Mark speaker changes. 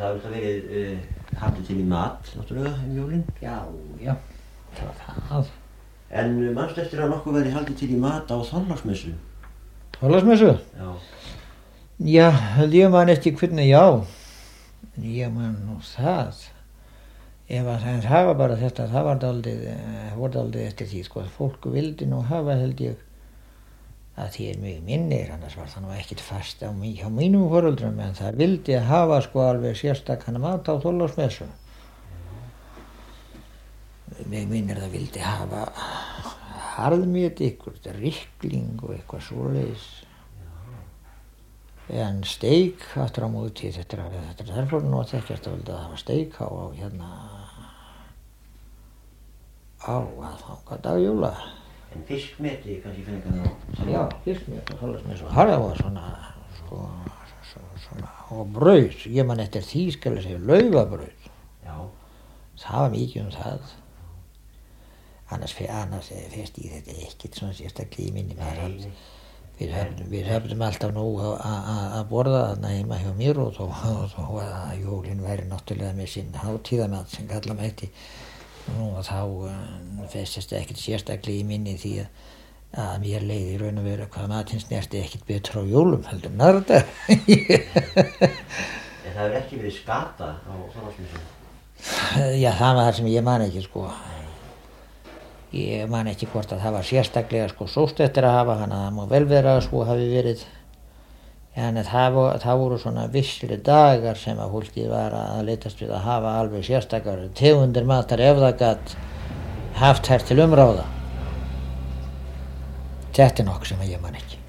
Speaker 1: það hefur það verið haldið til í mat, náttúrulega, jólin?
Speaker 2: Já, það var það.
Speaker 1: En manstu eftir að nokkuð verið haldið til í mat á Þorláksmessu?
Speaker 2: Þorláksmessu?
Speaker 1: Já.
Speaker 2: Já, ég man eftir hvernig, já. Ég man nú það. En það var bara þetta, það var dálítið eftir því, sko. Fólk vildi nú hafa, held ég, að því mjög minnir, annars var það nú ekkert fast hjá mínum foreldrum, en það vildi hafa, sko, alveg sérstakana mat á Þorláksmessu. Mig minnir það vildi hafa harðmjöt, eitthvað rykling og eitthvað svoleiðis. En steik aftur á móti, þetta er fór nú að þekkjast að vildi hafa steik á aðfangadag jóla.
Speaker 1: En fiskmeti kannski fengan á?
Speaker 2: Já, fiskmeti á Þorláksmessu. Það var svona, og brauð, ég man eftir því skal ég segja laufabrauð.
Speaker 1: Já. Það
Speaker 2: var mikið það. Annars fyrst í þetta ekkert svona sérstaklega í minni með við höfðum alltaf nóg að borða þarna heima hjá mér og þó að jólin væri náttúrulega með sinn hátíðamat sem kalla mætti og þá festist ekkert sérstaklega í minni því að mér leiði í raun og veru hvað matinn snerti ekkert betur á jólum heldur narda.
Speaker 1: En það hefur ekki verið skata á Þorláksmessu?
Speaker 2: Já, það var það sem ég man ekki, sko. Ég man ekki hvort að það var sérstaklega, sko, sóst eftir að hafa hana, það má vel vera að svo hafi verið. En það voru svona vissri dagar sem að fólkið var að leitast við að hafa alveg sérstakar tegundir matar ef það gat haft þær til umráða. Þetta er nokkuð sem ég man ekki.